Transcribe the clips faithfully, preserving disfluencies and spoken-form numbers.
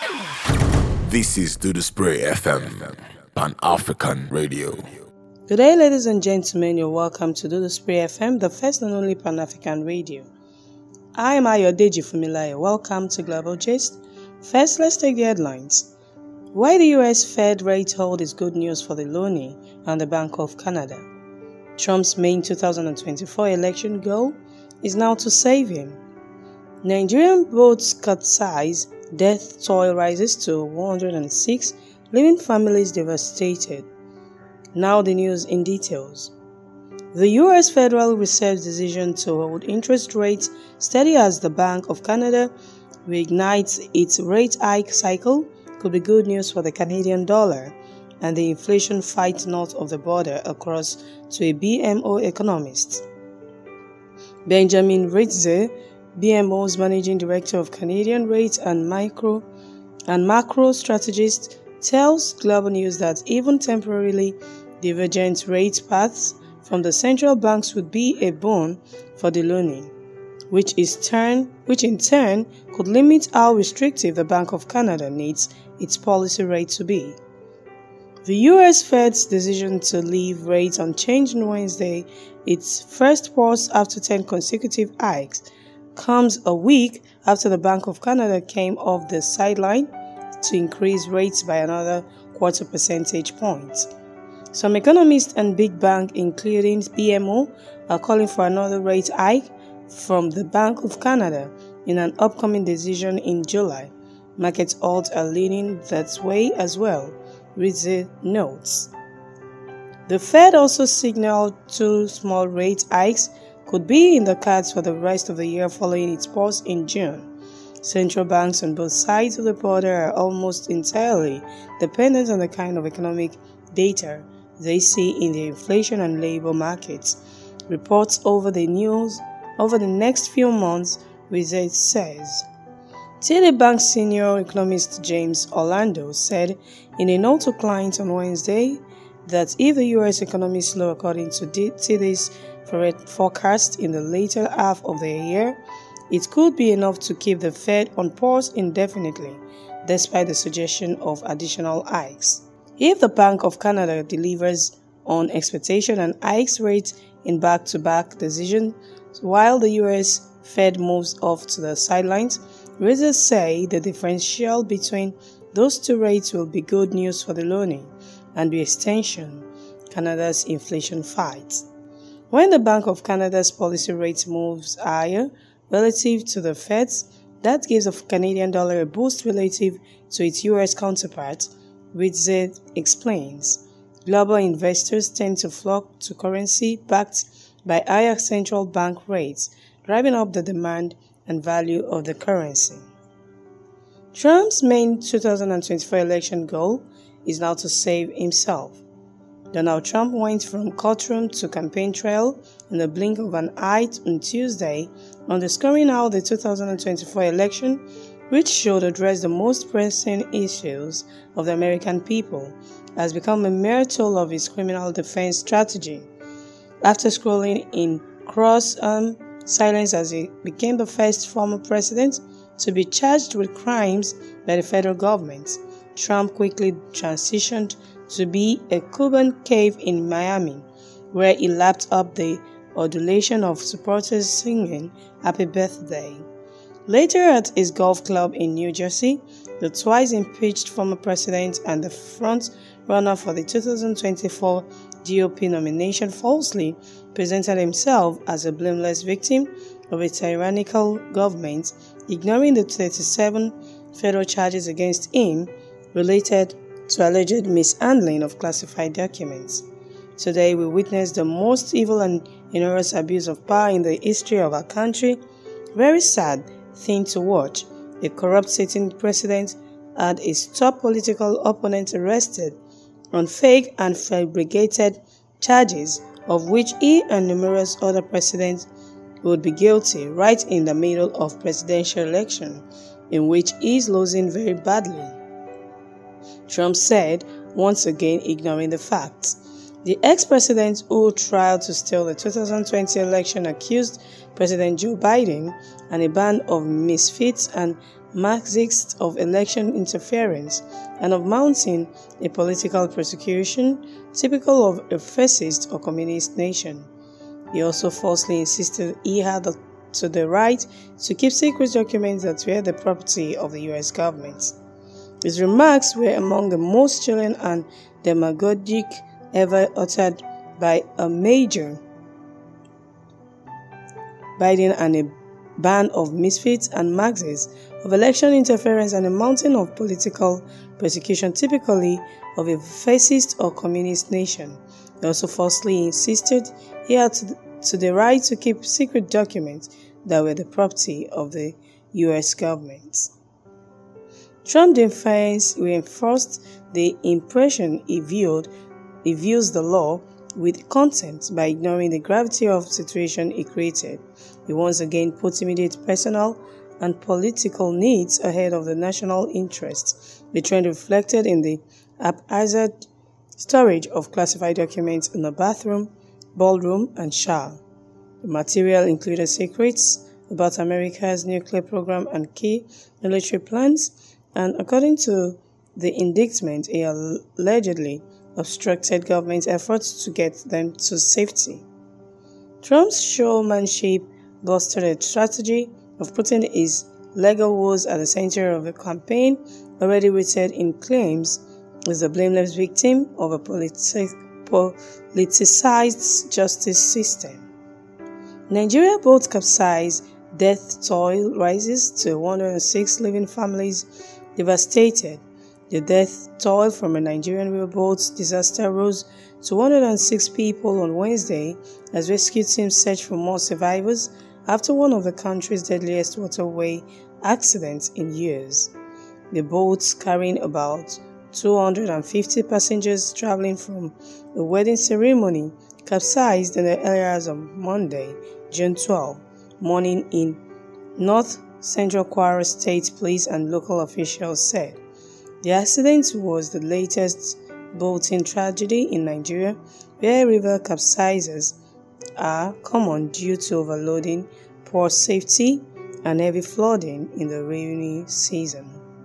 This is Do the Spray F M, Pan-African Radio. Good day, ladies and gentlemen. You're welcome to Do the Spray F M, the first and only Pan-African radio. I am Ayodeji Fumilayo. Welcome to Global Gist. First, let's take the headlines. Why the U S Fed rate hold is good news for the loonie and the Bank of Canada. Trump's main two thousand twenty-four election goal is now to save him. Nigerian boats capsize, death toll rises to one hundred six, leaving families devastated. Now the news in details. The U S Federal Reserve's decision to hold interest rates steady as the Bank of Canada reignites its rate hike cycle could be good news for the Canadian dollar and the inflation fight north of the border across to a B M O economist. Benjamin Ritze, B M O's Managing Director of Canadian Rate and Micro and Macro Strategist, tells Global News that even temporarily divergent rate paths from the central banks would be a boon for the loonie, which is turn, which in turn could limit how restrictive the Bank of Canada needs its policy rate to be. The U S Fed's decision to leave rates unchanged on Wednesday, its first pause after ten consecutive hikes, comes a week after the Bank of Canada came off the sideline to increase rates by another quarter percentage point. Some economists and big banks, including B M O, are calling for another rate hike from the Bank of Canada in an upcoming decision in July. Market odds are leaning that way as well, Ritze notes. The Fed also signaled two small rate hikes could be in the cards for the rest of the year following its pause in June. Central banks on both sides of the border are almost entirely dependent on the kind of economic data they see in the inflation and labor markets. Reports over the news over the next few months, Ritze says. T D Bank senior economist James Orlando said in a note to clients on Wednesday that if the U S economy slows according to T D's forecast in the later half of the year, it could be enough to keep the Fed on pause indefinitely, despite the suggestion of additional hikes. If the Bank of Canada delivers on expectation and hikes rates in back-to-back decisions, while the U S Fed moves off to the sidelines, Ritze say the differential between those two rates will be good news for the loonie and by extension, Canada's inflation fight. When the Bank of Canada's policy rate moves higher relative to the Fed's, that gives the Canadian dollar a boost relative to its U S counterpart, Ritze explains. Global investors tend to flock to currency backed by higher central bank rates, driving up the demand and value of the currency. Trump's main two thousand twenty-four election goal is now to save himself. Donald Trump went from courtroom to campaign trail in the blink of an eye on Tuesday, underscoring how the two thousand twenty-four election, which should address the most pressing issues of the American people, has become a mere tool of his criminal defense strategy. After scrolling in cross-arm silence as he became the first former president to be charged with crimes by the federal government, Trump quickly transitioned to be a Cuban cave in Miami, where he lapped up the adulation of supporters singing Happy Birthday. Later at his golf club in New Jersey, the twice impeached former president and the front-runner for the two thousand twenty-four G O P nomination falsely presented himself as a blameless victim of a tyrannical government, ignoring the thirty-seven federal charges against him related to alleged mishandling of classified documents. Today, we witness the most evil and enormous abuse of power in the history of our country. Very sad thing to watch. A corrupt sitting president had his top political opponent arrested on fake and fabricated charges of which he and numerous other presidents would be guilty right in the middle of presidential election, in which he is losing very badly. Trump said, once again ignoring the facts. The ex-president who tried to steal the two thousand twenty election accused President Joe Biden and a band of misfits and Marxists of election interference and of mounting a political persecution typical of a fascist or communist nation. He also falsely insisted he had the, to the right to keep secret documents that were the property of the U S government. His remarks were among the most chilling and demagogic ever uttered by a major Biden and a band of misfits and Marxists of election interference and a mountain of political persecution typically of a fascist or communist nation. He also falsely insisted he had to, to the right to keep secret documents that were the property of the U S government. Trump's defense reinforced the impression he viewed he views the law with contempt by ignoring the gravity of the situation he created. He once again put immediate personal and political needs ahead of the national interest, the trend reflected in the haphazard storage of classified documents in the bathroom, ballroom, and shower. The material included secrets about America's nuclear program and key military plans, and according to the indictment, he allegedly obstructed government efforts to get them to safety. Trump's showmanship bolstered a strategy of putting his legal woes at the center of a campaign already rooted in claims as the blameless victim of a politi- politicized justice system. Nigeria boat capsized, death toll rises to one hundred six living families devastated. The death toll from a Nigerian wheelboat disaster rose to one hundred six people on Wednesday as rescue teams search for more survivors after one of the country's deadliest waterway accidents in years. The boat, carrying about two hundred fifty passengers traveling from a wedding ceremony, capsized in the early hours of Monday, June twelfth, morning in North Central Kwara State Police and local officials said. The accident was the latest boating tragedy in Nigeria, where river capsizes are common due to overloading, poor safety, and heavy flooding in the rainy season.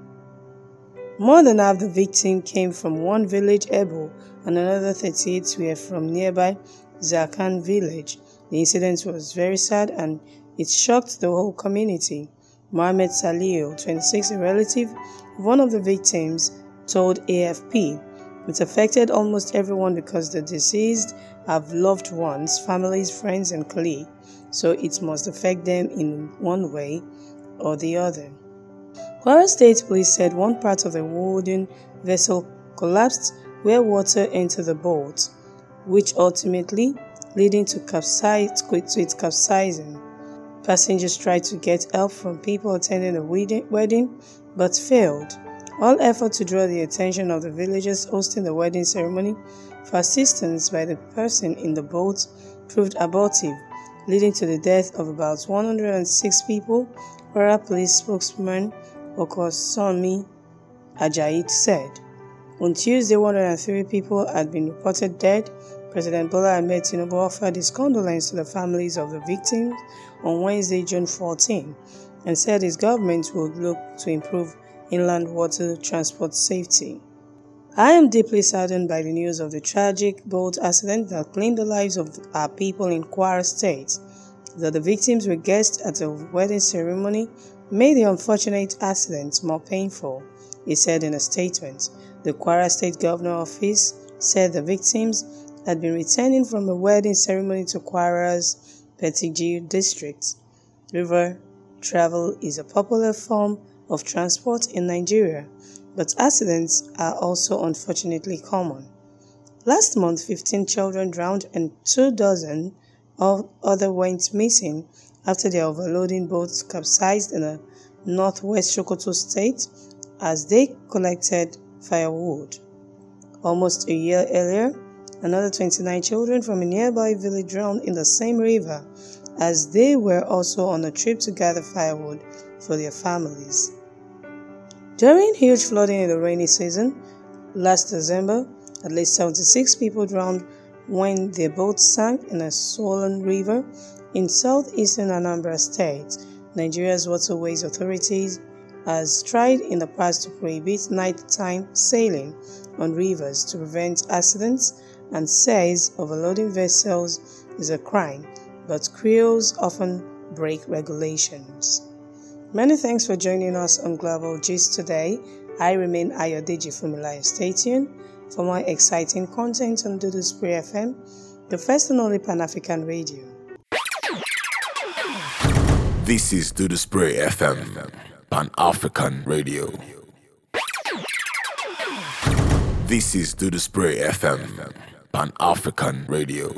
More than half the victims came from one village, Ebo, and another thirty-eight were from nearby Zakan village. The incident was very sad and it shocked the whole community. Mohammed Saliu, twenty-six, a relative of one of the victims, told A F P, "It affected almost everyone because the deceased have loved ones, families, friends, and colleagues, so it must affect them in one way or the other." Kwara State Police said one part of the wooden vessel collapsed where water entered the boat, which ultimately leading to, capsize, to its capsizing. Passengers tried to get help from people attending the wedding, but failed. All efforts to draw the attention of the villagers hosting the wedding ceremony for assistance by the person in the boat proved abortive, leading to the death of about one hundred six people, Kwara Police spokesman Okosanmi Ajayi said. On Tuesday, one hundred three people had been reported dead. President Bola Ahmed Tinubu offered his condolences to the families of the victims on Wednesday, June fourteenth, and said his government would look to improve inland water transport safety. I am deeply saddened by the news of the tragic boat accident that claimed the lives of our people in Kwara State. That the victims were guests at a wedding ceremony made the unfortunate accident more painful, he said in a statement. The Kwara State Governor Office said the victims had been returning from a wedding ceremony to Kwara's Petigi district. River travel is a popular form of transport in Nigeria, but accidents are also unfortunately common. Last month, fifteen children drowned and two dozen of others went missing after their overloading boats capsized in a northwest Sokoto state as they collected firewood. Almost a year earlier, another twenty-nine children from a nearby village drowned in the same river as they were also on a trip to gather firewood for their families. During huge flooding in the rainy season last December, at least seventy-six people drowned when their boats sank in a swollen river in southeastern Anambra State. Nigeria's Waterways Authorities has tried in the past to prohibit nighttime sailing on rivers to prevent accidents and says overloading vessels is a crime, but crews often break regulations. Many thanks for joining us on Global Gist today. I remain Ayodeji Fumilayo. Stay tuned for more exciting content on Dudu Spray F M, the first and only Pan-African radio. This is Dudu Spray F M, Pan-African radio. This is Dudu Spray F M, Pan-African radio.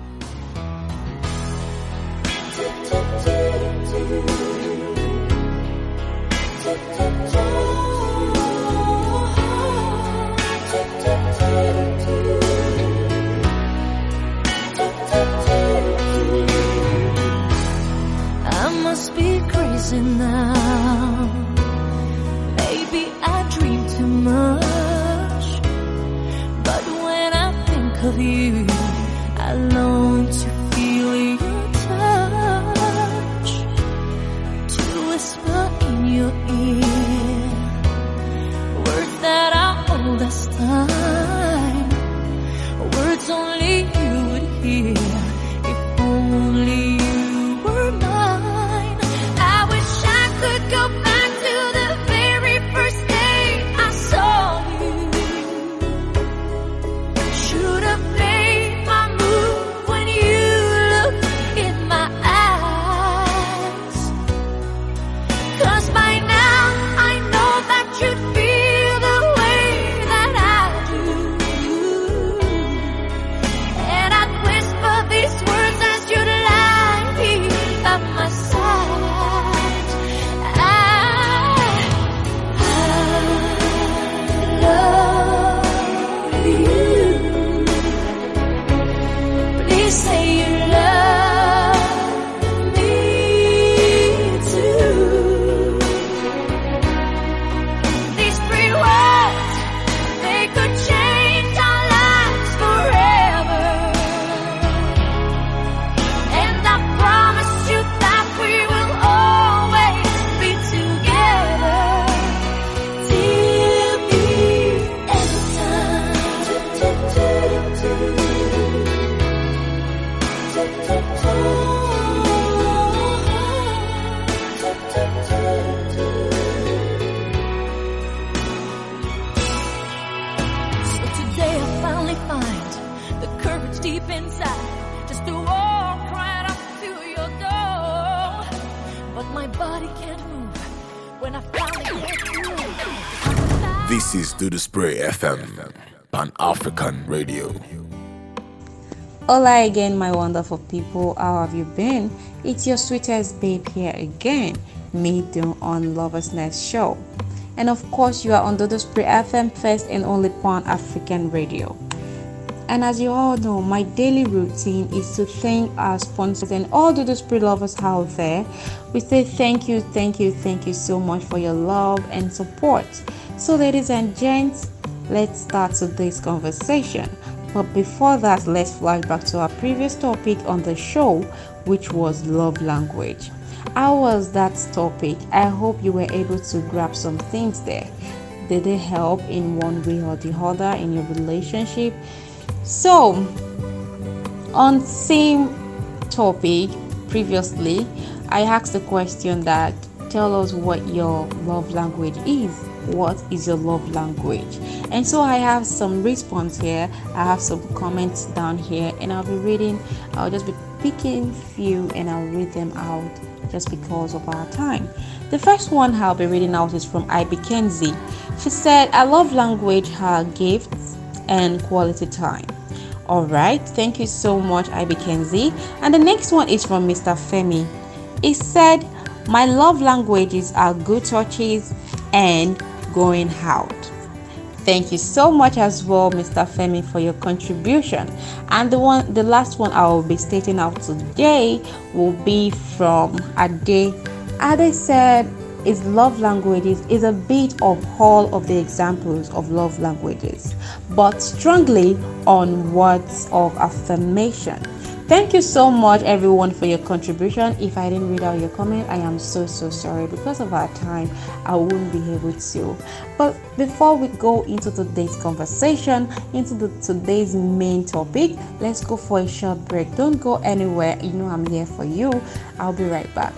I must be crazy now. Maybe I dream too much. But when I think of you, I long to feel your touch, to whisper in your ear words that are old as time, words only you would hear if only you were mine. I wish I could go back to the very first day I saw you. Should have played my move when you looked in my eyes. 'Cause by now I know that you'd feel the way that I do. And I'd whisper these words as you'd lie here at my side. I, I love you. Please say you love me too. These three words, they could change our lives forever. And I promise you that we will always be together till the end of So today I finally find the courage deep inside just to walk right up to your door. But my body can't move when I finally get through. This is Dudu Spray F M, Pan-African radio. Hola again, my wonderful people. How have you been? It's your sweetest babe here again, Midu on Lover's Nest Show. And of course, you are on Dudu Spray F M, first and only Pan-African radio. And as you all know, my daily routine is to thank our sponsors and all Dudu Spray lovers out there. We say thank you, thank you, thank you so much for your love and support. So ladies and gents, let's start today's conversation. But before that, let's flash back to our previous topic on the show, which was love language. How was that topic? I hope you were able to grab some things there. Did they help in one way or the other in your relationship? So, on same topic previously, I asked the question that tell us what your love language is. What is your love language? And so I have some response here. I have some comments down here, and I'll be reading. I'll just be picking few and I'll read them out just because of our time. The first one I'll be reading out is from Ivy Kenzie. She said, I love language her gifts and quality time. All right, thank you so much, Ivy Kenzie. And the next one is from Mister Femi. He said, my love languages are good touches and going out. Thank you so much as well, Mister Femi, for your contribution. And the one, the last one I will be stating out today will be from Ade. Ade said his love languages is a bit of all of the examples of love languages, but strongly on words of affirmation. Thank you so much, everyone, for your contribution. If I didn't read out your comment, I am so so sorry. Because of our time, I won't be able to. But before we go into today's conversation, into the today's main topic, let's go for a short break. Don't go anywhere. You know I'm here for you. I'll be right back.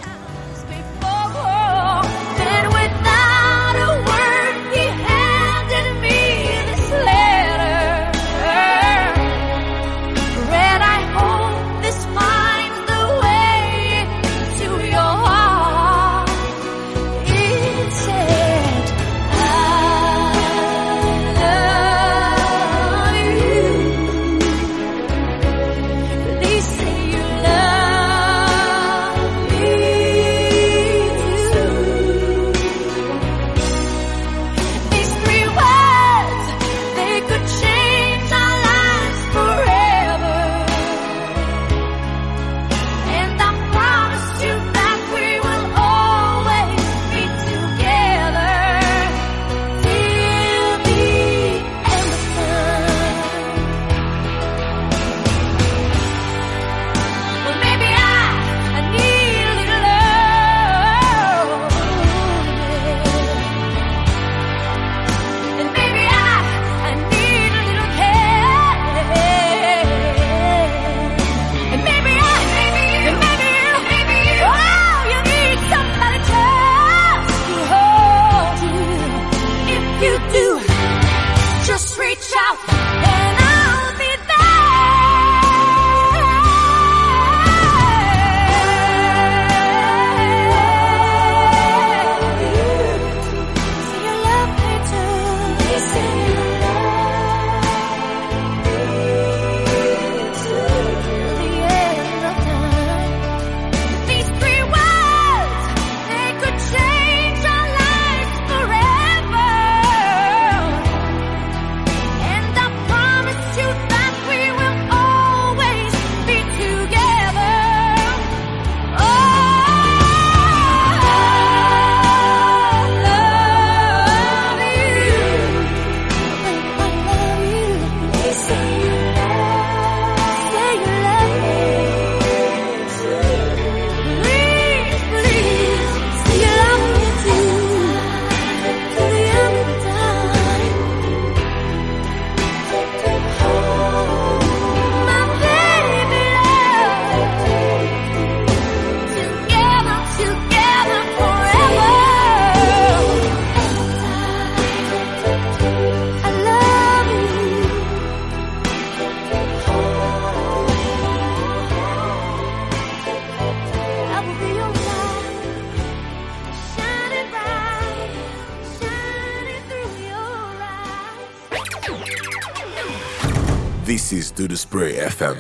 This is Do the Spray F M,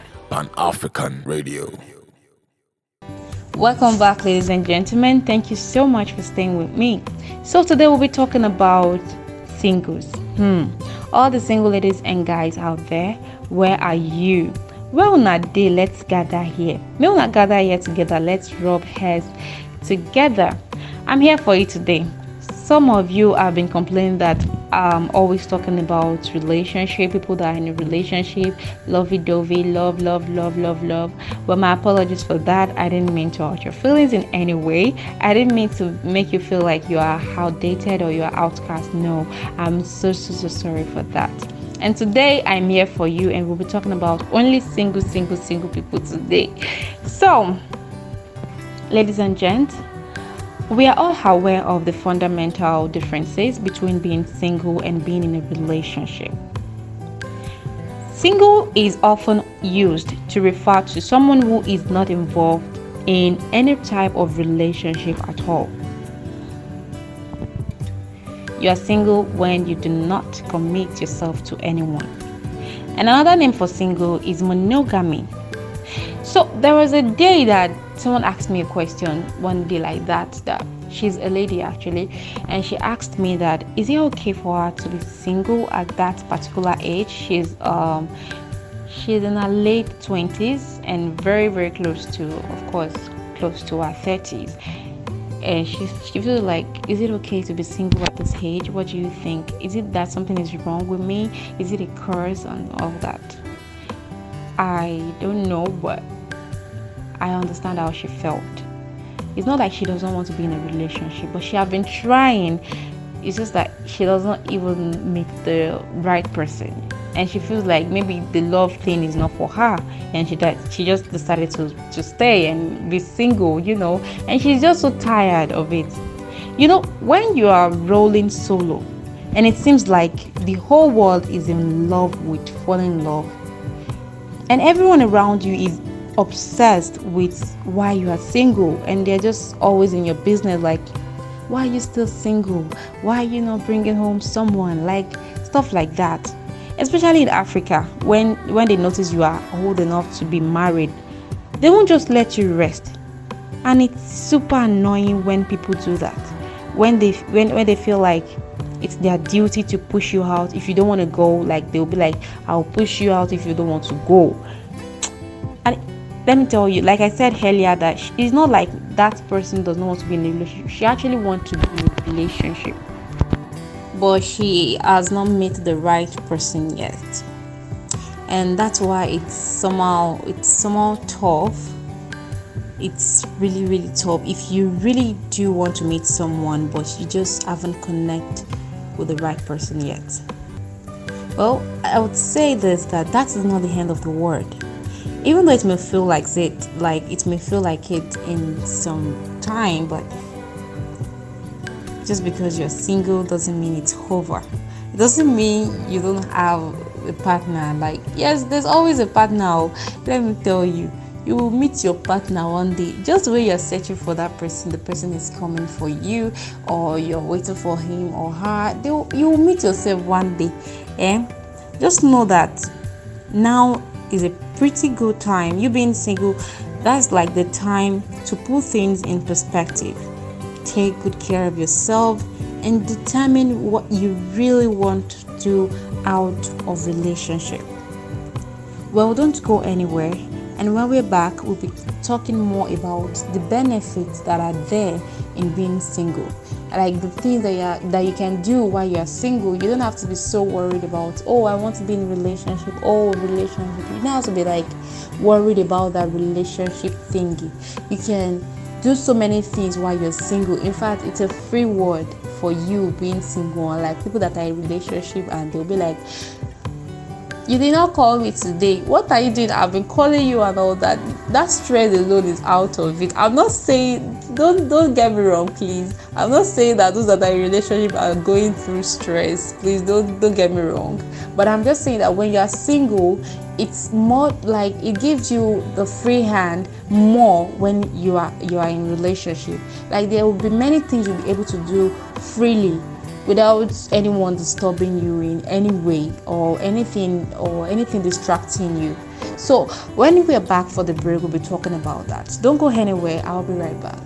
Pan-African Radio. Welcome back, ladies and gentlemen. Thank you so much for staying with me. So today we'll be talking about singles. Hmm. All the single ladies and guys out there, where are you? Well, not day, let's gather here. May we not gather here together. Let's rub heads together. I'm here for you today. Some of you have been complaining that I'm always talking about relationship, people that are in a relationship, lovey-dovey, love, love, love, love, love. Well, my apologies for that. I didn't mean to hurt your feelings in any way. I didn't mean to make you feel like you are outdated or you are outcast. No, I'm so, so, so sorry for that. And today I'm here for you, and we'll be talking about only single, single, single people today. So, ladies and gents, we are all aware of the fundamental differences between being single and being in a relationship. Single is often used to refer to someone who is not involved in any type of relationship at all. You are single when you do not commit yourself to anyone. And another name for single is monogamy. So there was a day that someone asked me a question one day like that, that she's a lady actually, and she asked me that is it okay for her to be single at that particular age? She's um she's in her late twenties and very very close to, of course, close to her thirties. And she she feels like, is it okay to be single at this age? What do you think? Is it that something is wrong with me? Is it a curse and all that? I don't know, but I understand how she felt. It's not like she doesn't want to be in a relationship, but she has been trying. It's just that she doesn't even meet the right person, and she feels like maybe the love thing is not for her, and she that she just decided to to stay and be single, you know, and she's just so tired of it. You know, when you are rolling solo, and it seems like the whole world is in love with falling in love, and everyone around you is obsessed with why you are single, and they're just always in your business, like, why are you still single? Why are you not bringing home someone? Like stuff like that. Especially in Africa, when when they notice you are old enough to be married, they won't just let you rest. And it's super annoying when people do that. When they when, when they feel like it's their duty to push you out. If you don't want to go, like they'll be like, I'll push you out if you don't want to go. And let me tell you, like I said earlier, that it's not like that person does not want to be in a relationship. She actually wants to be in a relationship, but she has not met the right person yet, and that's why it's somehow it's somehow tough. It's really really tough if you really do want to meet someone, but you just haven't connected with the right person yet. Well, I would say this, that that is not the end of the world. Even though it may feel like it, like it may feel like it in some time, but just because you're single doesn't mean it's over. It doesn't mean you don't have a partner. Like, yes, there's always a partner. Let me tell you, you will meet your partner one day. Just the way you're searching for that person, the person is coming for you, or you're waiting for him or her. They will, you will meet yourself one day. Eh? Just know that now is a pretty good time. You being single, that's like the time to put things in perspective. Take good care of yourself and determine what you really want to do out of relationship. Well, don't go anywhere, and when we're back, we'll be talking more about the benefits that are there in being single, like the things that you are, that you can do while you are single. You don't have to be so worried about, oh, I want to be in a relationship, oh, relationship. You don't have to be like worried about that relationship thingy. You can do so many things while you're single. In fact, it's a free word for you being single. Like people that are in relationship and they'll be like, you did not call me today. What are you doing? I've been calling you and all that. That stress alone is out of it. I'm not saying, don't don't get me wrong, please. I'm not saying that those that are in relationship are going through stress. Please don't don't get me wrong. But I'm just saying that when you are single, it's more like it gives you the free hand more when you are you are in relationship. Like there will be many things you'll be able to do freely, without anyone disturbing you in any way or anything or anything distracting you. So when we are back for the break, we'll be talking about that. Don't go anywhere. I'll be right back.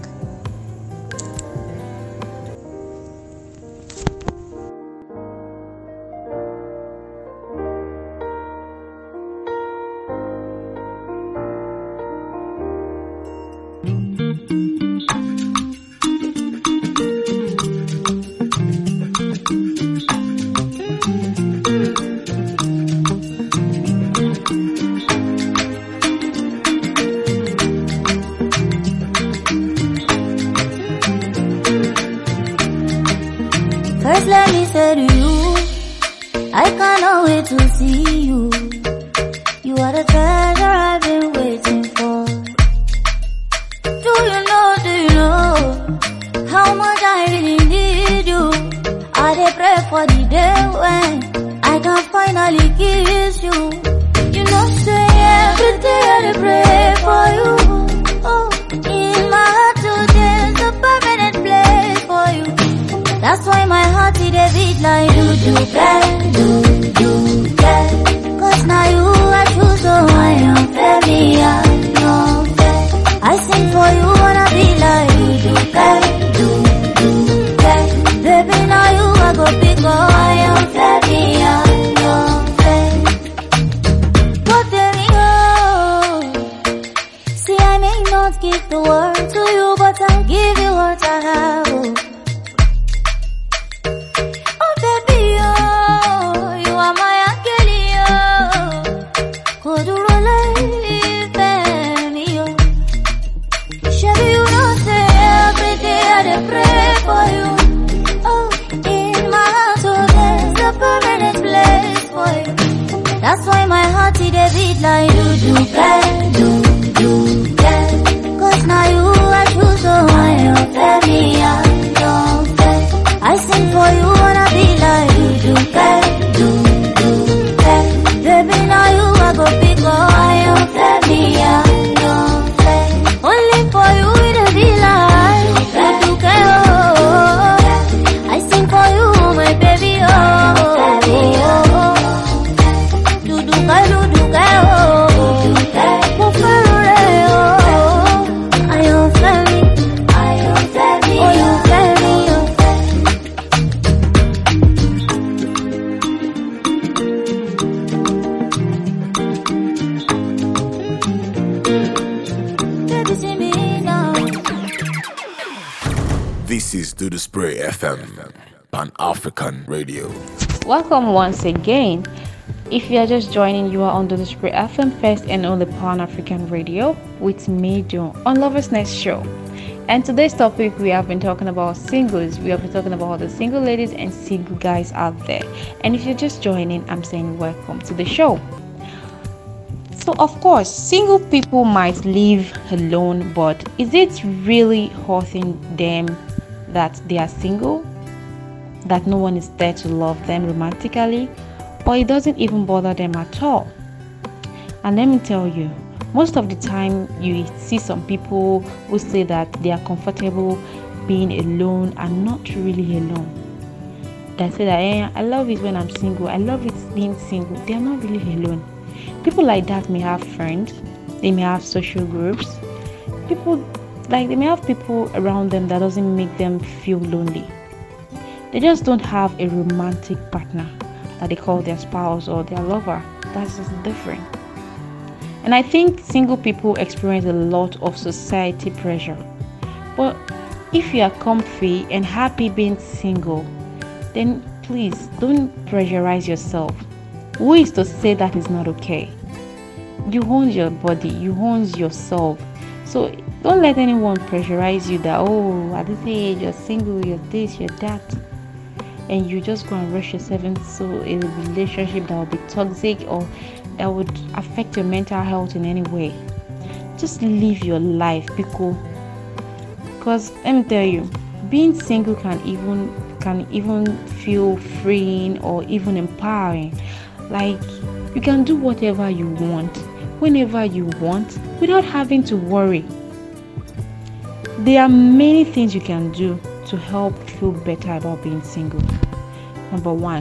First let me say to you, I cannot wait to see you. You are the treasure I've been waiting for. Do you know, do you know how much I really need you? I dey pray for the day when I can finally kiss you. You know, say every day I dey pray for you. Oh, in my heart today is a permanent place for you. That's why my heart is a beat like do do get, do do get. Cause now you I choose, so I am baby, I know that. I sing for you, wanna be like do do get, do do get. Baby, now you I go pick up, I am baby, I know that. But baby, oh, see I may not give the world to you, but I'll give you what I have. Oh. Kodurole That's why my heart is a beat like do do bad, do do bad. Cause now you are true, so I am very I don't bad. I sing for you, wanna be like do do bad, do do bad. Baby, now you are go pick up, I am very I don't bad. Only for you it be like do do bad. I sing for you, my baby, oh. This is Do the Spray F M, Pan-African Radio. Welcome once again. If you are just joining, you are on Do the Spray F M, first and only Pan-African Radio with me, Joe, on Lovers Nest Show. And today's topic, we have been talking about singles. We have been talking about the single ladies and single guys out there. And if you're just joining, I'm saying welcome to the show. So, of course, single people might live alone, but is it really hurting them that they are single? That no one is there to love them romantically? Or it doesn't even bother them at all? And let me tell you, most of the time you see some people who say that they are comfortable being alone and not really alone. They say that, eh, I love it when I'm single, I love it being single. They are not really alone. People like that may have friends, they may have social groups, people like they may have people around them that doesn't make them feel lonely. They just don't have a romantic partner that they call their spouse or their lover. That's just different. And I think single people experience a lot of society pressure. But if you are comfy and happy being single, then please don't pressurize yourself. Who is to say that is not okay? You own your body, you own yourself. So don't let anyone pressurize you that, oh, at this age you're single, you're this, you're that, and you just go and rush yourself into a relationship that will be toxic or that would affect your mental health in any way. Just live your life, be cool. Because let me tell you, being single can even can even feel freeing or even empowering. Like, you can do whatever you want, whenever you want, without having to worry. There are many things you can do to help feel better about being single. Number one,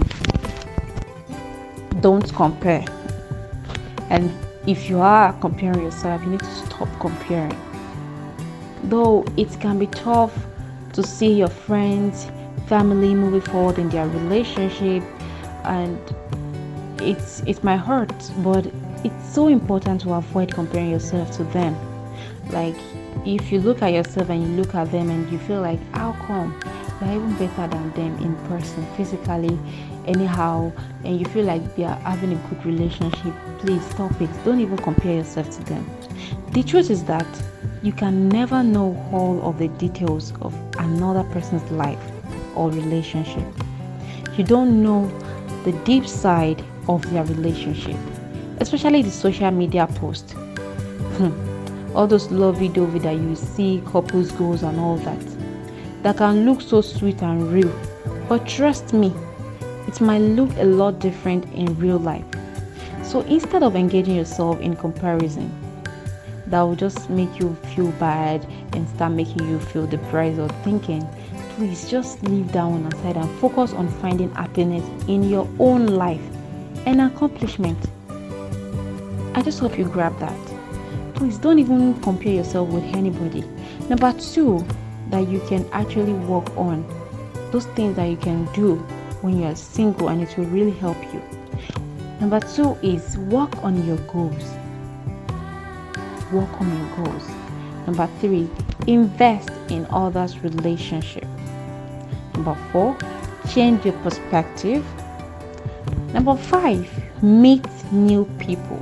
don't compare. And if you are comparing yourself, you need to stop comparing. Though it can be tough to see your friends, family moving forward in their relationship, and it's it might hurt, but it's so important to avoid comparing yourself to them. Like, if you look at yourself and you look at them and you feel like, how come you're even better than them in person, physically, anyhow, and you feel like they are having a good relationship, please stop it. Don't even compare yourself to them. The truth is that you can never know all of the details of another person's life or relationship. You don't know the deep side of their relationship, especially the social media post. All those lovey-dovey that you see, couples goals and all that, that can look so sweet and real, but trust me, it might look a lot different in real life. So instead of engaging yourself in comparison that will just make you feel bad and start making you feel depressed or thinking, please just leave that one aside and focus on finding happiness in your own life and accomplishment. I just hope you grab that. Please don't even compare yourself with anybody. Number two, that you can actually work on, those things that you can do when you're single, and it will really help you. Number two is work on your goals. Work on your goals. Number three, invest in others' relationship. Number four, change your perspective. Number five, meet new people.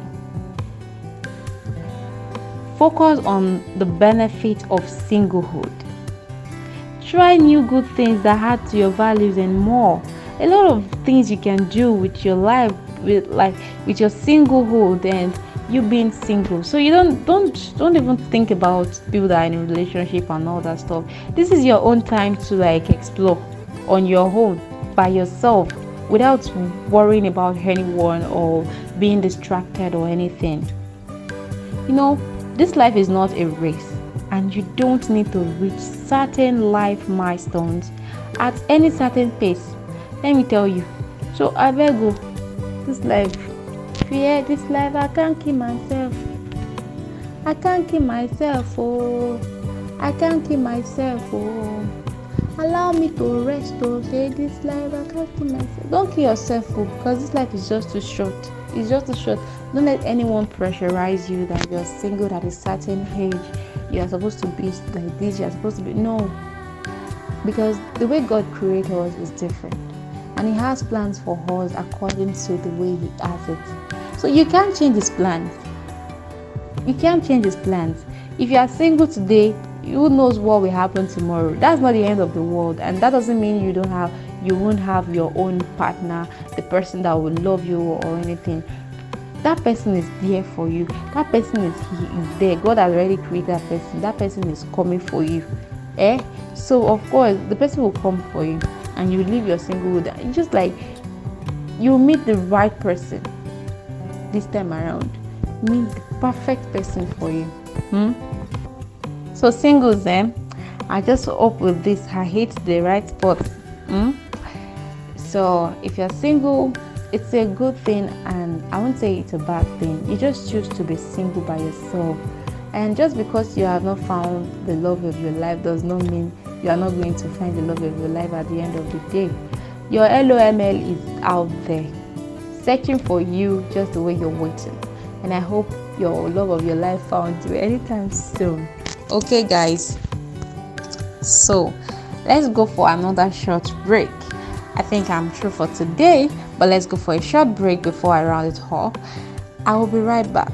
Focus on the benefit of singlehood. Try new good things that add to your values and more. A lot of things you can do with your life with like with your singlehood and you being single. So you don't don't don't even think about people that are in a relationship and all that stuff. This is your own time to like explore on your own by yourself without worrying about anyone or being distracted or anything. You know, this life is not a race, and you don't need to reach certain life milestones at any certain pace. Let me tell you. So I beg you, this life, fear this life, I can't keep myself. I can't keep myself, oh. I can't keep myself, oh. Allow me to rest, oh. Say this life, I can't keep myself. Don't kill yourself, oh, because this life is just too short. It's just too short. Don't let anyone pressurize you that you're single at a certain age. You're supposed to be like this. You're supposed to be no. Because the way God created us is different, and He has plans for us according to the way He has it. So you can't change His plans. You can't change His plans. If you are single today, who knows what will happen tomorrow? That's not the end of the world, and that doesn't mean you don't have, you won't have your own partner, the person that will love you or anything. That person is there for you. That person is he is there. God has already created that person. That person is coming for you. Eh? So of course the person will come for you, and you leave your singlehood. It's just like you meet the right person this time around. Meet the perfect person for you. Hmm? So singles, eh? I just hope with this I hit the right spot. Hmm? So if you're single, it's a good thing, and I won't say it's a bad thing. You just choose to be single by yourself. And just because you have not found the love of your life does not mean you are not going to find the love of your life at the end of the day. Your L O M L is out there, searching for you just the way you're waiting. And I hope your love of your life found you anytime soon. Okay, guys. So let's go for another short break. I think I'm through for today, but let's go for a short break before I round it off. I will be right back.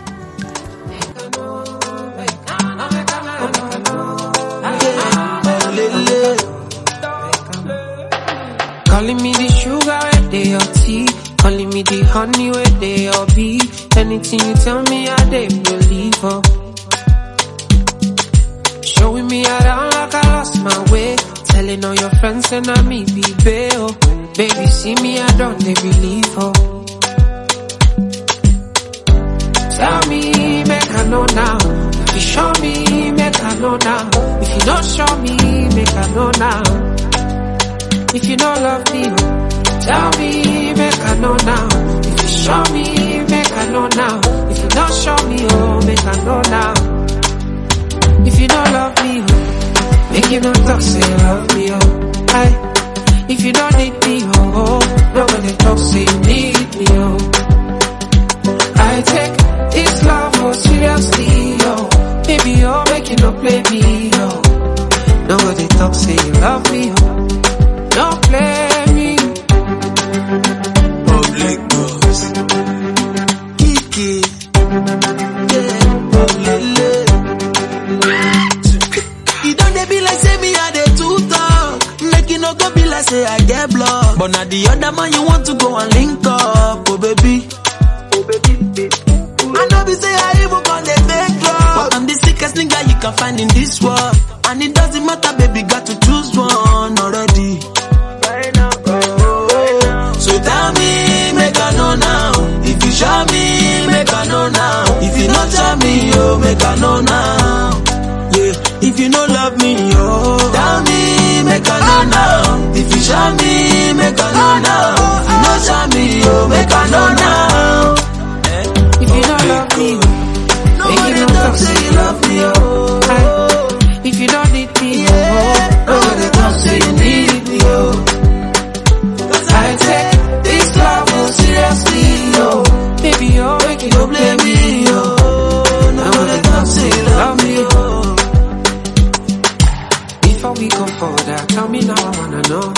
Calling me the sugar where they your tea, calling me the honey where they your bee. Anything you tell me, I they believe her. Showing me around like I lost my way, telling all your friends and I me be bail. Baby, see me, I don't they believe her. Tell me, make I know now. If you show me, make I know now. If you don't show me, make I know now. If you don't love me, tell me, make I know now. If you show me, make I know now. If you don't show me, oh, make I know now. If you don't love me, oh, make you not talk, say you love me, oh. Aye. If you don't need me, oh, oh, nobody talk, say you need me, oh. I take this love more seriously, oh. Baby, oh, make you not play me, oh. Nobody talk, say you love me, oh. Don't play me. Public boss. Kiki. Yeah, public. You don't they be like say me I dey too talk. Make you no go be like say I get blocked. But now the other man you want to go and link up. Oh baby. Oh baby, baby. I know be say I even gonna make love. But I'm the sickest nigga you can find in this world. And it doesn't matter, baby, got to choose one already. Right now, oh, so tell me, make I know now. If you show me, make I know now. If you not show me, oh, make I know now. Yeah, if you no love me, oh, tell me, make I know now. If you show me, make I know now. If you not show me, oh, make I know now. If you don't love me, make you not talk, say you love me, oh. Aye. If you don't need me, oh, nobody talk, say you need me, oh. I take this love more seriously, oh. Baby, oh, make you don't blame me, oh. Nobody talk, say you love me, oh. Before we go further, tell me now, I wanna know.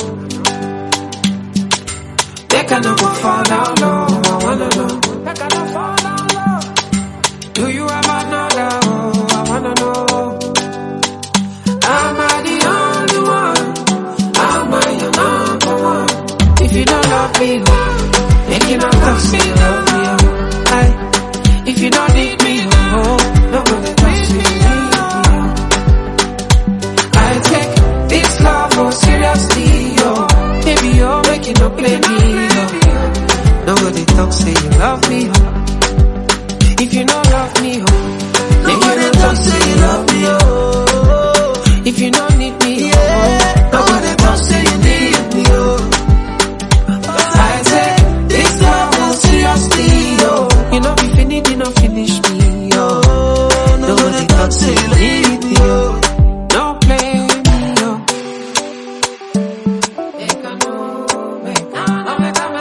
They cannot go fall down low, I wanna know. They cannot fall down low. Do you have another, oh, I wanna know. Am I the only one? Am I your number one? If you don't love me, make you not talk, talk, say you love me, oh. I, if you don't need me, oh, nobody talk, say you need me, oh. I take this love oh seriously, oh. Baby, you're making no play me, oh. Nobody talk, say you love me, oh. If you don't love me, oh. Nobody talk, say you love me, oh. If you don't need me, yeah. Oh. Nobody talk, say you need me, oh. I take this love oh seriously, oh. You know be finished, you know finish me, oh. Nobody talk, say you need me, oh. Don't play me, oh. Make a no, make a no, make a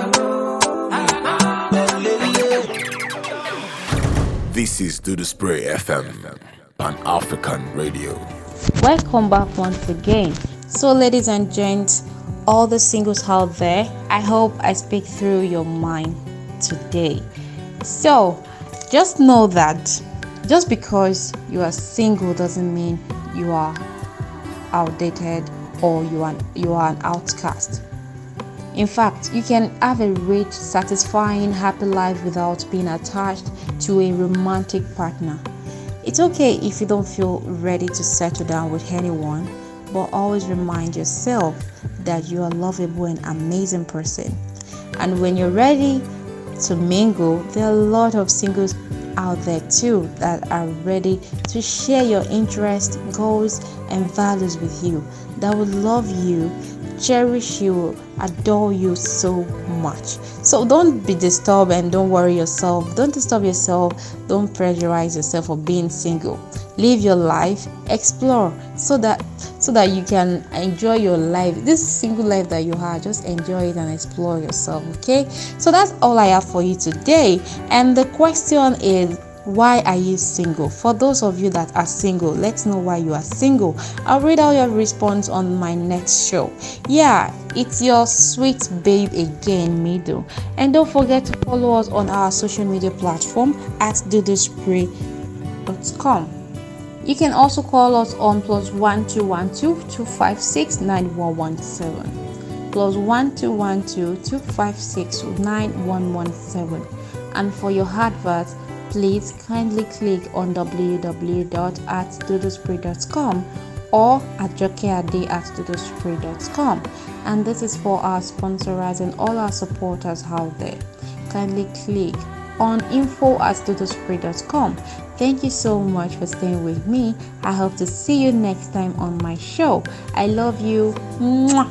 no. This is Do the Spray F M, Pan-African Radio. Welcome back once again. So, ladies and gents, all the singles out there, I hope I speak through your mind today. So, just know that just because you are single doesn't mean you are outdated or you are you are an outcast. In fact, you can have a rich, satisfying, happy life without being attached to a romantic partner. It's okay if you don't feel ready to settle down with anyone, but always remind yourself that you are a lovable and amazing person. And when you're ready to mingle, there are a lot of singles out there too that are ready to share your interests, goals, and values with you, that will love you, cherish you, adore you so much. So don't be disturbed and don't worry yourself. Don't disturb yourself. Don't pressurize yourself for being single. Live your life, explore, so that so that you can enjoy your life. This single life that you have, just enjoy it and explore yourself. Okay, so that's all I have for you today. And the question is, why are you single? For those of you that are single, let's know why you are single. I'll read out your response on my next show. Yeah, it's your sweet babe again, Mido. And don't forget to follow us on our social media platform at do the spray dot com. You can also call us on plus one two one two two five six nine one one seven. Plus one two one two two five six nine one one seven. And for your adverts, please kindly click on w w w dot at dodospray dot com or at jokeade at dodospray dot com. And this is for our sponsors and all our supporters out there. Kindly click on info at dodospray dot com. Thank you so much for staying with me. I hope to see you next time on my show. I love you. Mwah.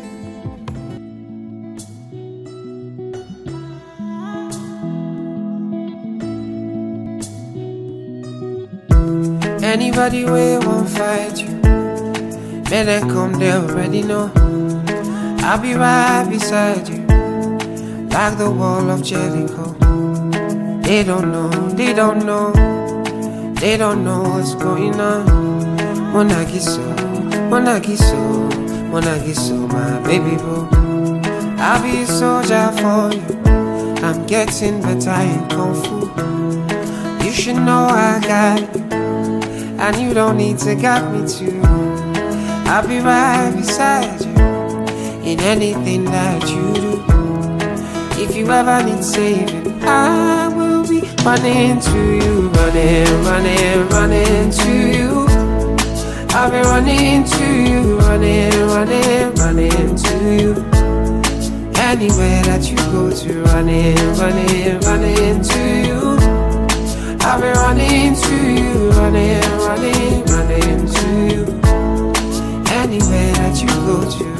Anybody way won't fight you, may they come, they already know. I'll be right beside you, like the wall of Jericho. They don't know, they don't know, they don't know what's going on. Monagiso, Monagiso, Monagiso, my baby boo. I'll be a soldier for you, I'm getting better in Kung Fu. You should know I got you, and you don't need to guide me too. I'll be right beside you in anything that you do. If you ever need saving, I will be running to you, running, running, running to you. I'll be running to you, running, running, running to you. Anywhere that you go to, running, running, running to you. I'll be running to you, running, running, running to you. Anywhere that you go to.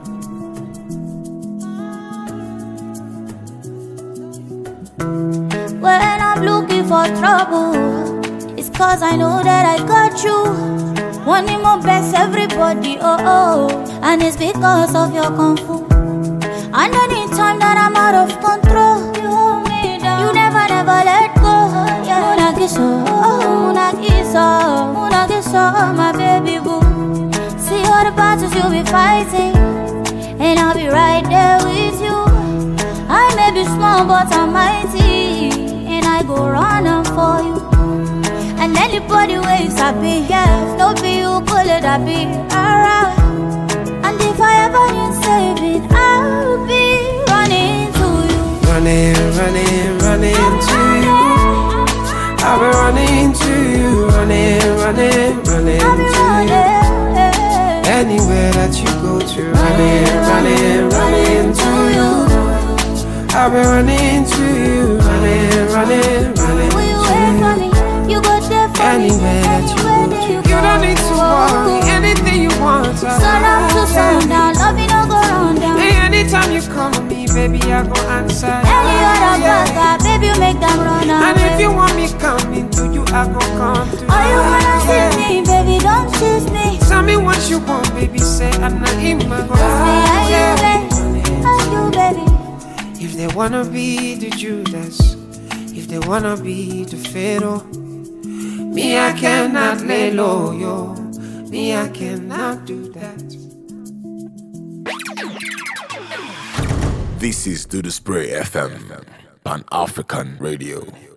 When I'm looking for trouble, it's cause I know that I got you. Wanting my best, everybody, oh oh. And it's because of your kung fu. And anytime that I'm out of control, you hold me down. You never, never let go. Yeah. Munagiso, oh, Munagiso, Munagiso, my baby boo. See all the battles you'll be fighting, and I'll be right there with you. I may be small but I'm mighty, and I go running for you. And anybody waves I be, yeah, no be you could let I be alright. And if I ever need saving, I'll be running to you. Running, running to you, running, running, running I'll be to running. you. Anywhere that you go to, running, running, running to you. I'll be running to you, running, running, running Will you to wait for you. me? You go there for me. Anywhere that you Anywhere go that to, you you go. don't need to worry. Anything you want, Sun up to sundown, love me no go round down. Hey, anytime you call me, baby, I go answer. Any other brother, baby, you make them run away. And if you want me coming to you, I go come to you. Oh, you wanna see me, baby, don't tease me. Tell me what you want, baby, say I'm not in my go. Are you baby? Are you baby? If they wanna be the Judas, if they wanna be the Pharaoh, me I cannot lay low, yo. Me I cannot do that. This is Do the Spray F M, Pan African Radio.